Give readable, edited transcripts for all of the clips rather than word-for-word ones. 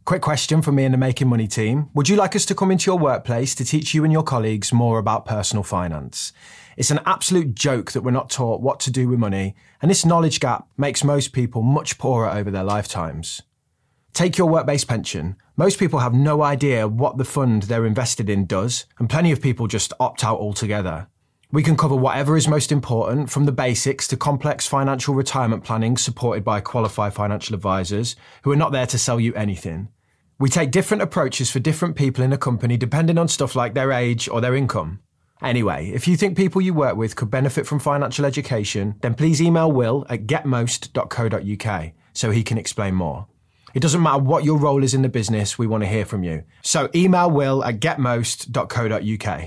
Quick question from me and the Making Money team. Would you like us to come into your workplace to teach you and your colleagues more about personal finance? It's an absolute joke that we're not taught what to do with money, and this knowledge gap makes most people much poorer over their lifetimes. Take your work-based pension. Most people have no idea what the fund they're invested in does, and plenty of people just opt out altogether. We can cover whatever is most important, from the basics to complex financial retirement planning supported by qualified financial advisors who are not there to sell you anything. We take different approaches for different people in a company depending on stuff like their age or their income. Anyway, if you think people you work with could benefit from financial education, then please email Will at getmost.co.uk so he can explain more. It doesn't matter what your role is in the business, we want to hear from you. So email Will at getmost.co.uk.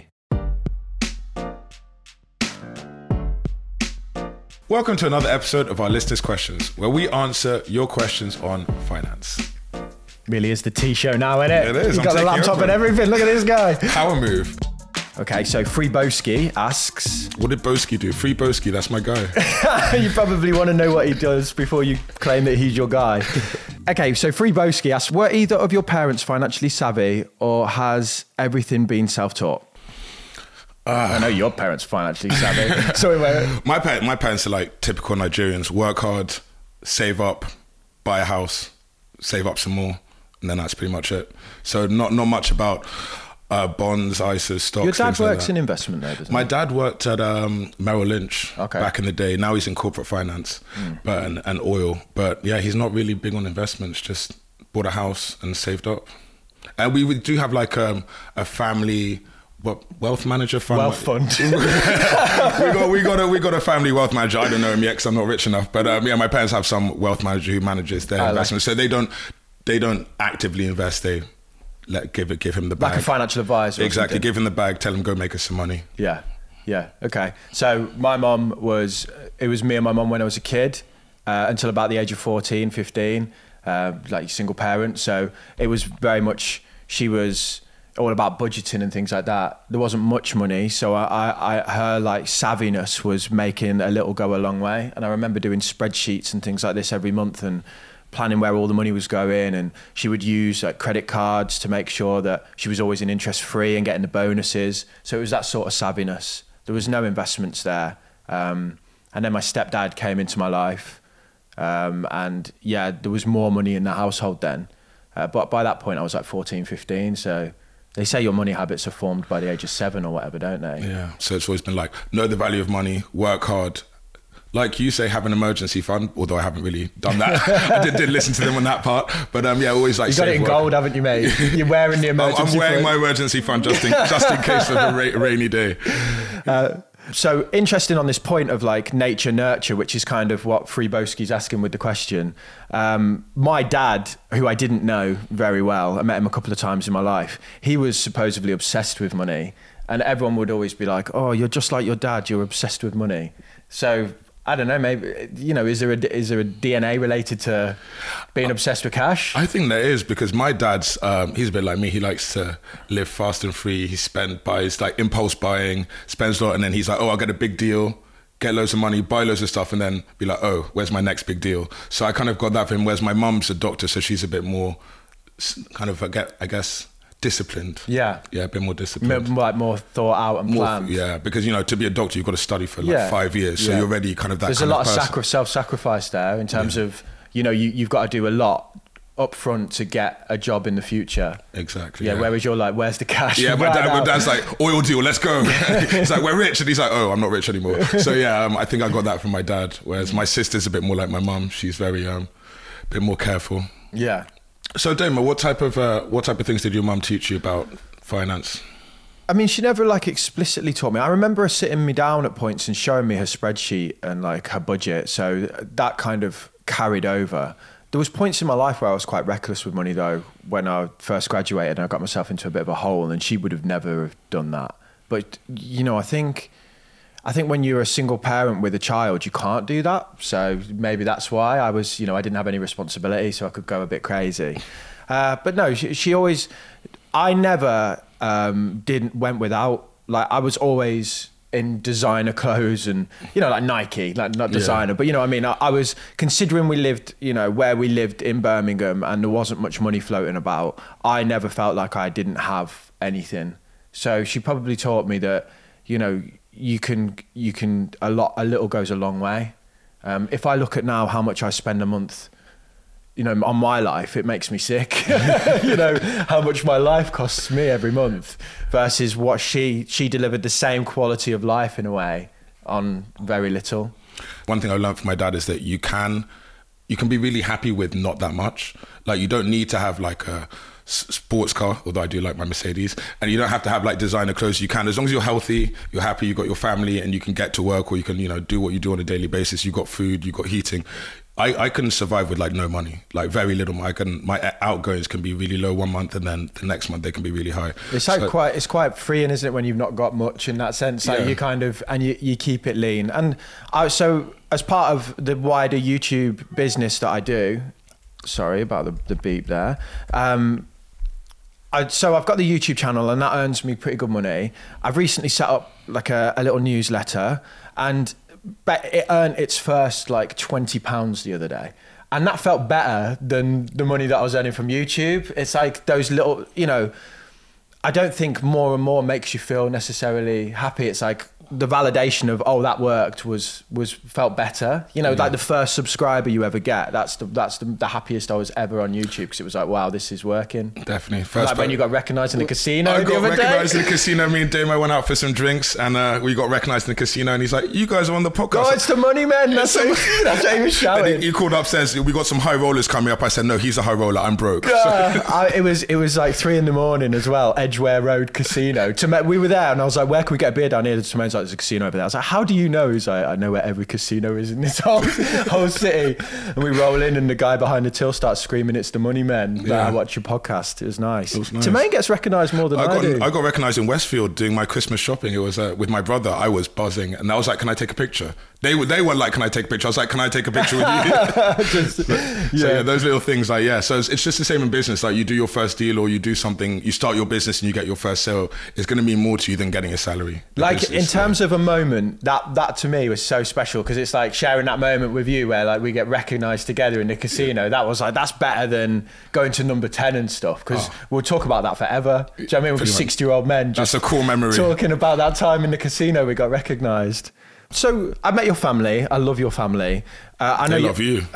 Welcome to another episode of our Listeners' Questions, where we answer your questions on finance. Really is the T-show now, isn't it? It is. You've got the laptop and everything. Look at this guy. Power move. Okay, so Free Boski asks... What did Boski do? Free Boski, that's my guy. You probably want to know what he does before you claim that he's your guy. Okay, so Free Boski asks, were either of your parents financially savvy or has everything been self-taught? I know your parents are financially savvy. Sorry, wait. My parents are like typical Nigerians. Work hard, save up, buy a house, save up some more, and then that's pretty much it. So not much about bonds, ISAs, stocks. Your dad works like in investment though, doesn't he? My dad worked at Merrill Lynch back in the day. Now he's in corporate finance and oil. But yeah, he's not really big on investments, just bought a house and saved up. And we do have like a family... wealth manager fund? Wealth fund. we got a family wealth manager. I don't know him yet because I'm not rich enough. But yeah, my parents have some wealth manager who manages their investments. So they don't actively invest. They give him the bag. Like a financial advisor. Exactly. Give him the bag. Tell him go make us some money. Yeah. Okay. So my mum it was me and my mum when I was a kid until about the age of 14, 15, like single parent. So it was very much, she was all about budgeting and things like that. There wasn't much money, so her like savviness was making a little go a long way. And I remember doing spreadsheets and things like this every month and planning where all the money was going. And she would use like credit cards to make sure that she was always in interest free and getting the bonuses. So it was that sort of savviness. There was no investments there. And then my stepdad came into my life, and yeah, there was more money in the household then. But by that point I was like 14, 15, so. They say your money habits are formed by the age of 7 or whatever, don't they? Yeah. So it's always been like, know the value of money, work hard. Like you say, have an emergency fund, although I haven't really done that. I did listen to them on that part. But yeah, always like... You got it in gold, haven't you, mate? You're wearing the emergency fund. I'm wearing my emergency fund just in case of a rainy day. So interesting on this point of like nature nurture, which is kind of what Free Boski's asking with the question. My dad, who I didn't know very well, I met him a couple of times in my life. He was supposedly obsessed with money, and everyone would always be like, "Oh, you're just like your dad. You're obsessed with money." So I don't know, maybe, is there a DNA related to being obsessed with cash? I think there is, because my dad's, he's a bit like me. He likes to live fast and free. He buys like impulse buying, spends a lot, and then he's like, oh, I'll get a big deal, get loads of money, buy loads of stuff, and then be like, oh, where's my next big deal? So I kind of got that from him, whereas my mum's a doctor, so she's a bit more kind of, I guess, disciplined. Yeah, a bit more disciplined. Like more thought out and planned. Yeah, because to be a doctor, you've got to study for like 5 years, so you're already kind of that. There's kind a lot of self-sacrifice there in terms of you've got to do a lot up front to get a job in the future. Exactly. Yeah. Whereas you're like, where's the cash? Yeah, my dad's like, oil deal, let's go. He's like, we're rich, and he's like, oh, I'm not rich anymore. So yeah, I think I got that from my dad. Whereas my sister's a bit more like my mum. She's very a bit more careful. Yeah. So Damo, what type of things did your mum teach you about finance? I mean, she never like explicitly taught me. I remember her sitting me down at points and showing me her spreadsheet and like her budget. So that kind of carried over. There was points in my life where I was quite reckless with money though. When I first graduated and I got myself into a bit of a hole, and she would have never done that. But I think when you're a single parent with a child, you can't do that. So maybe that's why I was, I didn't have any responsibility, so I could go a bit crazy. But no, she always, I never went without. Like I was always in designer clothes and, you know, like Nike, like not designer, but you know what I mean? I was considering we lived, you know, where we lived in Birmingham and there wasn't much money floating about. I never felt like I didn't have anything. So she probably taught me that, you know, a little goes a long way. If I look at now how much I spend a month, you know, on my life, it makes me sick. You know, how much my life costs me every month versus what she delivered the same quality of life in a way on very little. One thing I learned from my dad is that you can be really happy with not that much. Like, you don't need to have like a sports car, although I do like my Mercedes, and you don't have to have like designer clothes. You can, as long as you're healthy, you're happy, you've got your family, and you can get to work, or you can, you know, do what you do on a daily basis. You've got food, you've got heating. I can survive with like no money, like very little. My outgoings can be really low one month, and then the next month they can be really high. It's like it's quite freeing, isn't it, when you've not got much in that sense? Like you kind of, and you keep it lean. And so as part of the wider YouTube business that I do, sorry about the beep there. So I've got the YouTube channel and that earns me pretty good money. I've recently set up like a little newsletter, and it earned its first like £20 the other day. And that felt better than the money that I was earning from YouTube. It's like those little, you know, I don't think more and more makes you feel necessarily happy. It's like the validation of, oh, that worked was felt better. You know, like the first subscriber you ever get, that's the happiest I was ever on YouTube, because it was like, wow, this is working. Definitely. First like when you got recognised in the casino. I got recognised in the casino. Me and Damo went out for some drinks, and we got recognised in the casino, and he's like, you guys are on the podcast. Oh, it's the money men. That's what he was shouting. He called upstairs, we got some high rollers coming up. I said, no, he's a high roller, I'm broke. It was like 3 a.m. as well, Edgware Road Casino. We were there, and I was like, where can we get a beer down here? Timon's like, there's a casino over there. I was like, how do you know? He's like, I know where every casino is in this whole city. And we roll in, and the guy behind the till starts screaming, it's the money men. I watch your podcast. It was nice. Timane gets recognised more than I do. I got recognised in Westfield doing my Christmas shopping. It was with my brother. I was buzzing, and I was like, can I take a picture? They were like, can I take a picture? I was like, can I take a picture with you? So those little things, like, so it's just the same in business. Like, you do your first deal, or you do something, you start your business and you get your first sale. It's going to mean more to you than getting a salary. Like, in terms of a moment, that to me was so special, because it's like sharing that moment with you where like we get recognised together in the casino. That was like, that's better than going to number 10 and stuff, because we'll talk about that forever. Do you know what I mean? With 60-year-old men. That's a cool memory. Talking about that time in the casino we got recognised. So I met your family. I love your family. I know I love you.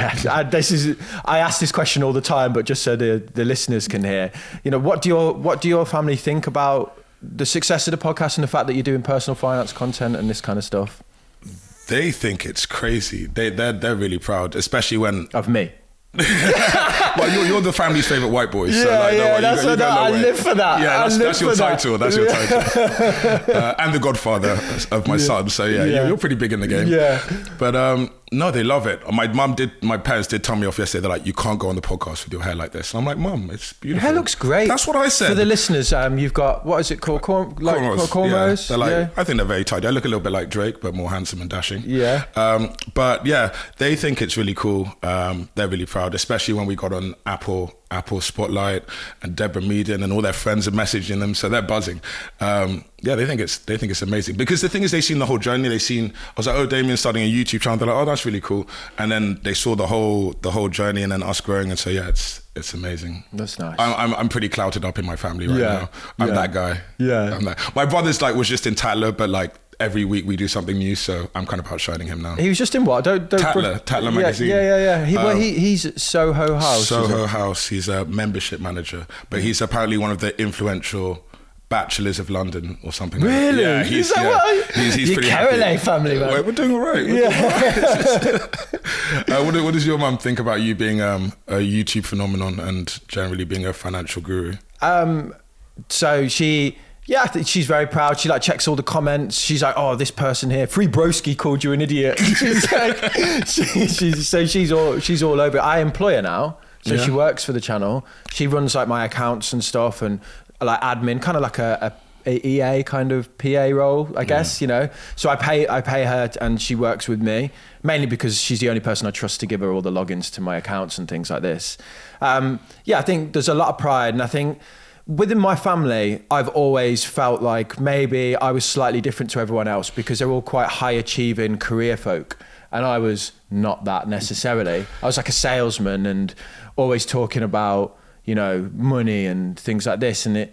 I ask this question all the time, but just so the listeners can hear, you know, what do your family think about the success of the podcast and the fact that you're doing personal finance content and this kind of stuff? They think it's crazy. They're really proud, especially when of me. Well, you're the family's favourite white boy. So I live for that. Yeah, that's your title. That's your title. And the godfather of my son. So you're pretty big in the game. Yeah. But no, they love it. My parents did tell me off yesterday. They're like, you can't go on the podcast with your hair like this. And I'm like, Mum, it's beautiful. Your hair looks great. That's what I said. For the listeners, you've got, what is it called? Cornrows. Yeah. I think they're very tidy. I look a little bit like Drake, but more handsome and dashing. Yeah. But yeah, they think it's really cool. They're really proud, especially when we got on Apple Spotlight, and Deborah Meaden and all their friends are messaging them, so they're buzzing. They think it's amazing, because the thing is, they've seen the whole journey. I was like, oh, Damien's starting a YouTube channel. They're like, oh, that's really cool. And then they saw the whole journey, and then us growing, and so it's amazing. That's nice. I'm pretty clouted up in my family right now. I'm that guy. Yeah. My brother's was just in Tatler, but like every week we do something new, so I'm kind of outshining him now. He was just in what? Tatler magazine. Yeah. He's Soho House. Soho House. He's a membership manager, but he's apparently one of the influential bachelors of London or something. Really? Yeah, he's pretty happy. Kerele family, man. We're doing all right. What does your mum think about you being a YouTube phenomenon and generally being a financial guru? So I think she's very proud. She checks all the comments. She's like, oh, this person here, Free Broski called you an idiot. She's like, she's all over it. I employ her now. So she works for the channel. She runs my accounts and stuff, and admin, kind of like a EA kind of PA role, I guess, you know. So I pay her, and she works with me, mainly because she's the only person I trust to give her all the logins to my accounts and things like this. I think there's a lot of pride, and I think Within my family, I've always felt like maybe I was slightly different to everyone else because they're all quite high achieving career folk. And I was not that necessarily. I was like a salesman and always talking about, you know, money and things like this. And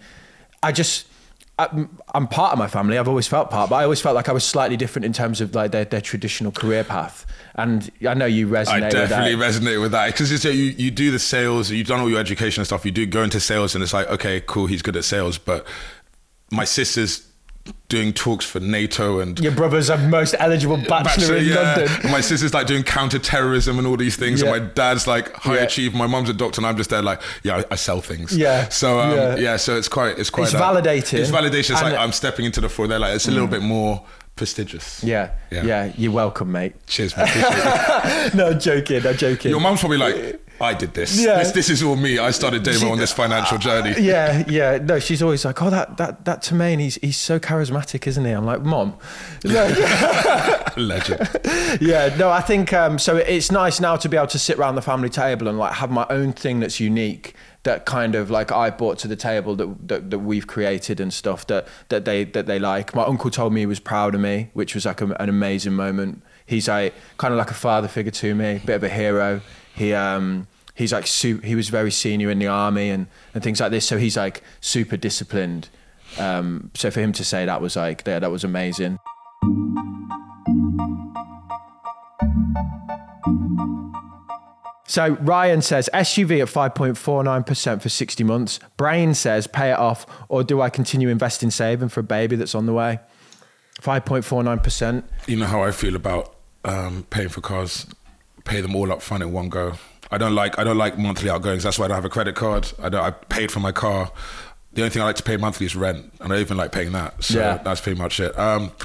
I'm part of my family. I've always felt part, but I always felt like I was slightly different in terms of like their traditional career path. And I know you resonate with that. I definitely resonate with that because you do the sales, you've done all your education and stuff. You do go into sales, and it's like, okay, cool, he's good at sales. But my sister's doing talks for NATO, and your brother's a most eligible bachelor in London. And my sister's like doing counter-terrorism and all these things, and my dad's like high achieved. My mum's a doctor, and I'm just there like, I sell things. So so it's quite it's validating. It's validation. It's like I'm stepping into the floor. They're like, it's a little bit more prestigious. Yeah. You're welcome, mate. Cheers, mate. No, I'm joking. Your mum's probably like, I did this. Yeah. This is all me. I started Damo on this financial journey. Yeah. No, she's always like, oh, that Tamain, he's so charismatic, isn't he? I'm like, Mom. Legend. Yeah, no, I think, so it's nice now to be able to sit around the family table and like have my own thing that's unique, that kind of like I brought to the table that we've created and stuff that they like. My uncle told me he was proud of me, which was like an amazing moment. He's like kind of like a father figure to me, bit of a hero. He's like he was very senior in the army and things like this, so he's like super disciplined. So for him to say that was like that was amazing. So Ryan says SUV at 5.49% for 60 months. Brain says pay it off, or do I continue investing saving for a baby that's on the way? 5.49%. You know how I feel about paying for cars. Pay them all up front in one go. I don't like monthly outgoings. That's why I don't have a credit card. I paid for my car. The only thing I like to pay monthly is rent, and I don't even like paying that. So that's pretty much it.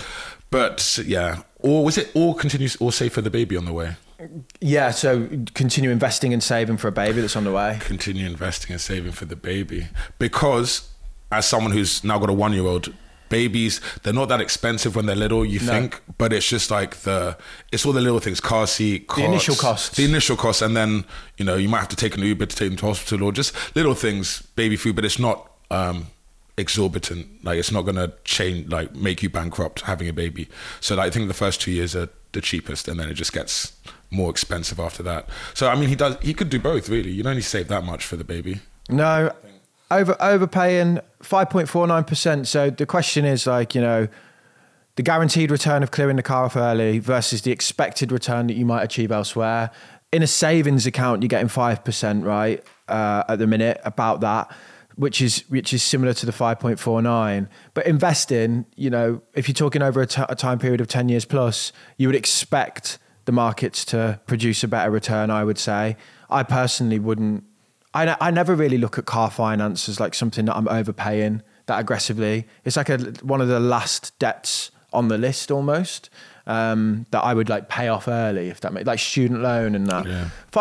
But yeah, or was it all continues or save for the baby on the way? Yeah, so continue investing and saving for a baby that's on the way. Continue investing and saving for the baby, because as someone who's now got a 1-year-old. Babies, they're not that expensive when they're little, you think, but it's just like it's all the little things, car seat, cots, the initial costs, and then, you know, you might have to take an Uber to take them to hospital, or just little things, baby food, but it's not exorbitant. Like, it's not going to change, like make you bankrupt having a baby. So like, I think the first 2 years are the cheapest, and then it just gets more expensive after that. So I mean, he could do both, really. You don't need to save that much for the baby. No. Overpaying 5.49%. So the question is like, you know, the guaranteed return of clearing the car off early versus the expected return that you might achieve elsewhere. In a savings account, you're getting 5%, right? At the minute, about that, which is similar to the 5.49. But investing, you know, if you're talking over a time period of 10 years plus, you would expect the markets to produce a better return, I would say. I personally wouldn't. I never really look at car finance as like something that I'm overpaying that aggressively. It's like one of the last debts on the list almost, that I would like pay off early, if that makes, like student loan and that.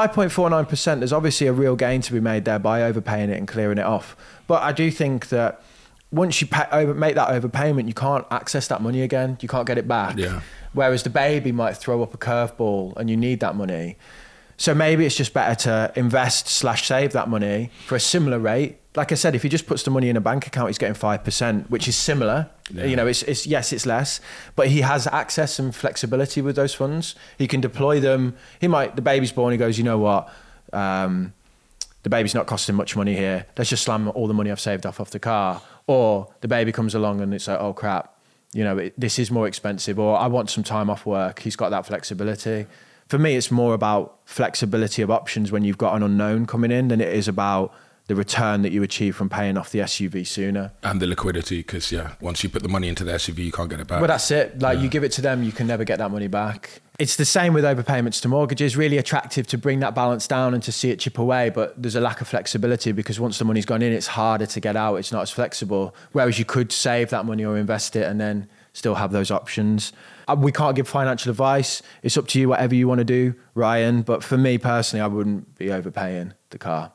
5.49%, there's obviously a real gain to be made there by overpaying it and clearing it off. But I do think that once you make that overpayment, you can't access that money again. You can't get it back. Whereas the baby might throw up a curveball and you need that money. So maybe it's just better to invest/save that money for a similar rate. Like I said, if he just puts the money in a bank account, he's getting 5%, which is similar. You know, it's it's less, but he has access and flexibility with those funds. He can deploy them. The baby's born, he goes, you know what? The baby's not costing much money here. Let's just slam all the money I've saved off the car. Or the baby comes along and it's like, oh crap, you know, this is more expensive, or I want some time off work. He's got that flexibility. For me, it's more about flexibility of options when you've got an unknown coming in than it is about the return that you achieve from paying off the SUV sooner. And the liquidity, because once you put the money into the SUV, you can't get it back. Well, that's it. Like you give it to them, you can never get that money back. It's the same with overpayments to mortgages. Really attractive to bring that balance down and to see it chip away, but there's a lack of flexibility because once the money's gone in, it's harder to get out. It's not as flexible. Whereas you could save that money or invest it and then still have those options. We can't give financial advice. It's up to you, whatever you want to do, Ryan. But for me personally, I wouldn't be overpaying the car.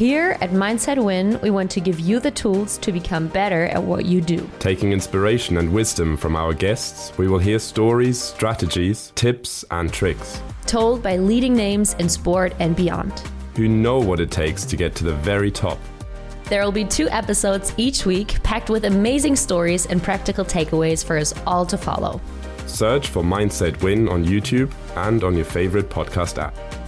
Here at Mindset Win, we want to give you the tools to become better at what you do. Taking inspiration and wisdom from our guests, we will hear stories, strategies, tips, and tricks. Told by leading names in sport and beyond. Who know what it takes to get to the very top. There will be 2 episodes each week, packed with amazing stories and practical takeaways for us all to follow. Search for Mindset Win on YouTube and on your favorite podcast app.